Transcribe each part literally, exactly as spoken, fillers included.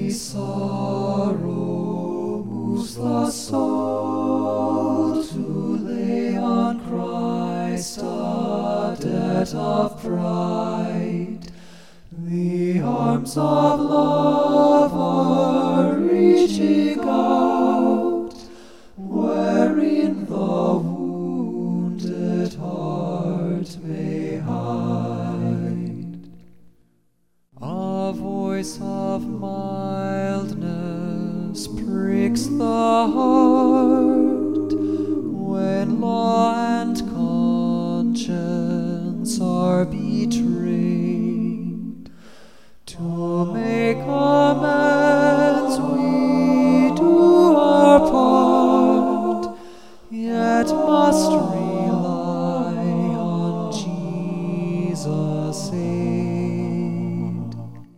Only sorrow moves the soul to lay on Christ a debt of pride. The arms of love are reaching out, wherein the wounded heart may hide. A voice of mildness pricks the heart when law and conscience are betrayed. To make amends we do our part, yet must rely on Jesus' aid.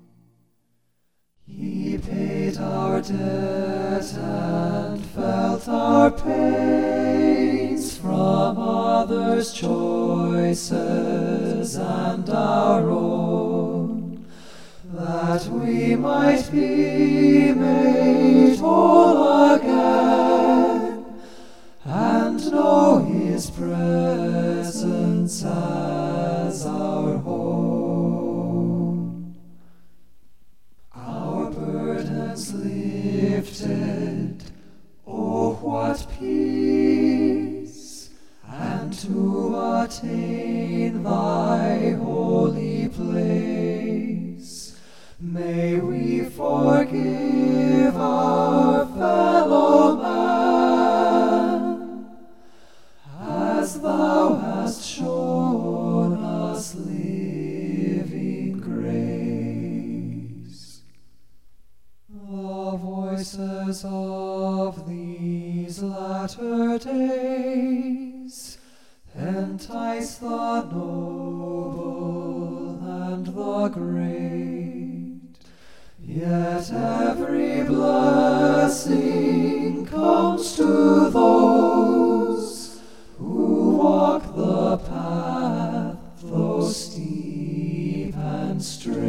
He paid our debt and felt our pains from others' choices and our own, that we might be made whole again and know His presence as our home. Our burdens lifted, oh what peace! And to attain Thy holy place, may we forgive our fellow man, as Thou hast shown us living grace. The voices of these latter days entice the noble and the great, yet every blessing comes to those who walk the path, though steep and straight.